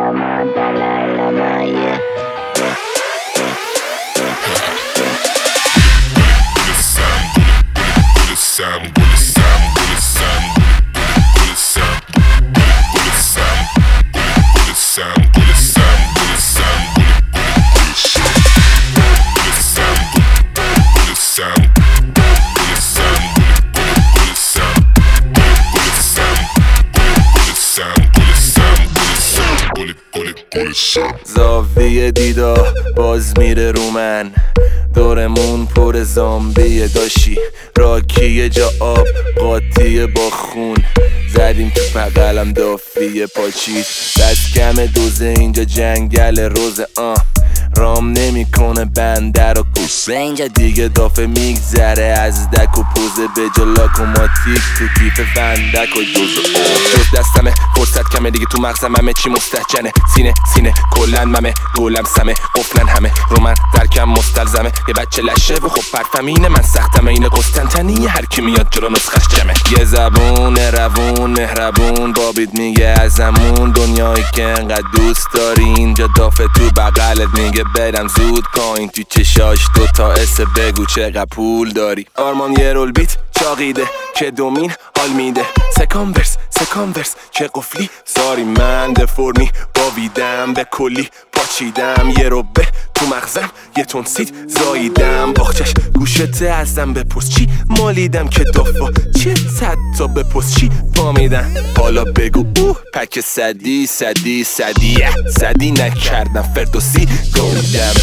زاویه دیدا باز میره رو من، دورمون پر زامبیه، داشی راکیه جا آب قاطیه با خون، زدیم تو بغلم دافیه پاچید، دست کم دوزه اینجا جنگل روزه رام نمیکنه بندر و کوس اینجا دیگه دافه میگذره از دک و پوزه به جلاکوماتیک تو کیف فندک و جز دستمه فرصت کمه دیگه تو مغزم همه چی مستحجنه، سینه کلن ممه گولم سمه قفلن همه رو من درکم مستلزمه، یه بچه لشه و خب پرفمینه من سختمه اینه قسطنطنیه هر کی میاد جلو نسخش جمه، یه زبون روون مهربون بابید میگه ازمون دنیایی که انقدر دوست داری اینجا دافه تو بغلت میگه برم زود کاین تو چشاش دوتا بگو چقدر پول داری، آرمان یه رول بیت چاقیده که دومین حال میده، سکانورس چه قفلی ساری من دفرمی باویدم به کلی پاچیدم، یه ربه تو مغزم یه تونسید زاییدم، باخچش گوشته ازم بپرس چی مالیدم که دافا چه صد تا بپرس چی بامیدن، حالا بگو پک صدی نکردم فردوسی گویدم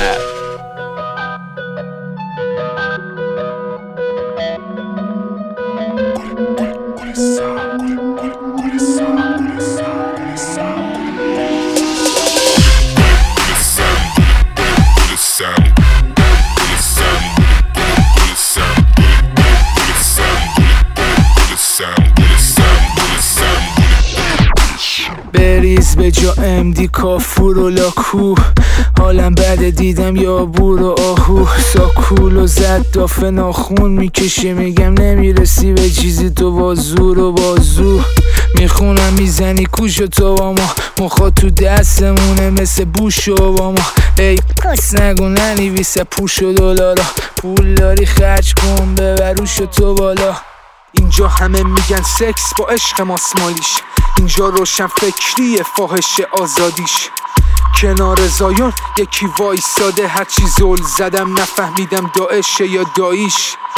بریز به جا امدی کافور و لاکو، حالم بده دیدم یا بور و آهو، ساکول و زد دافه ناخون میکشه میگم نمیرسی به چیزی تو با زور و بازو، میخونم میزنی کوش و تو با ما مخوا تو دستمونه مثل بوش و با ما، ای پس نگو ننویسه پوش و دلارا، پول داری خرج کن ببروش و تو بالا، اینجا همه میگن سکس با عشق ماسمالیش، اینجا روشن فکریه فاحش آزادیش، کنار زایون یکی وایساده هرچی زل زدم نفهمیدم داعشه یا داییش،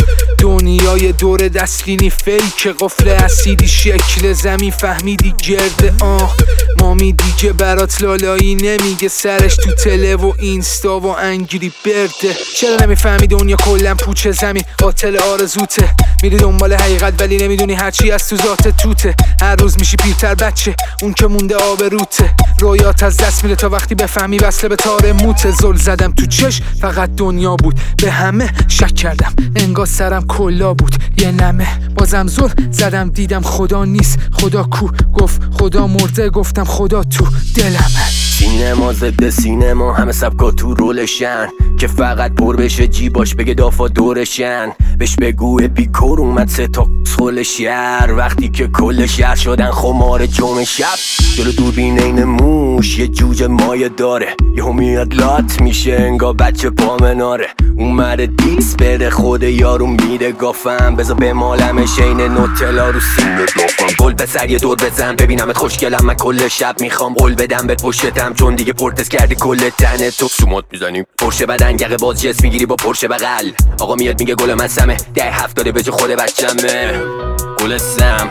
دنیای دور دستگینی فیک قفل اسیدی شکل زمین فهمیدی گرده مامی دیگه برات لالایی نمیگه سرش تو تله و اینستا و انگری برده، چرا نمیفهمی دنیا کلن پوچه زمین قاتل آرزوته، میری دنبال حقیقت ولی نمیدونی هرچی از تو ذات توته، هر روز میشی پیرتر بچه اون که مونده آبروته، رویات از دست میره تا وقتی بفهمی وصله به تار موته، زل زدم تو چش فقط دنیا بود به همه شک کردم انگار سرم کلا بود یه نمه، بازم زل زدم دیدم خدا نیست خدا کو، گفت خدا مرده گفتم خدا تو دلمه، سینما ضد سینما همه سبکا تو رولشن که فقط پر بشه جیباش بگه دافا دورشن، بهش بگو اپیکور اومد سه تا خل شهر وقتی که کل شهر شدن خمار جمعه شب، جلو دوربین این موش یه جوجه مایه داره یهو میاد لات میشه انگار بچه پامناره، اومده دیس بده خود یارو میده گافم بذار بمالمش این نوتلا رو سینه دافم، گل پسر یه دور بزن ببینمت خوشگلم من کل شب میخوام قول بدم بهت پشتم چون دیگه پرتس کردی کل تنه تو، سومات میزنیم پرشه بدن یقه باز جس میگیری با پرشه بغل، آقا میاد میگه گل من سمه 10-70 به جا خود بچمه، گل سم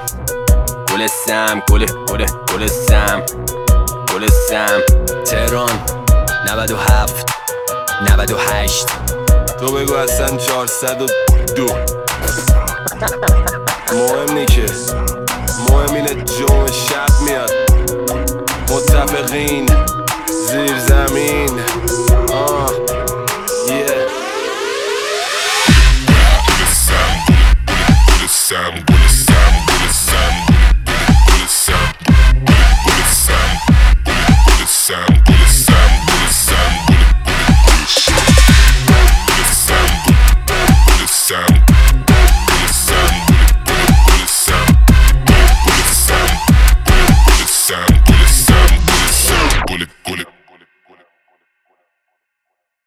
تهران 97 98 تو بگو اصلا 402 مهم نیکه مهم اینه جمعه شب میاد، متفقین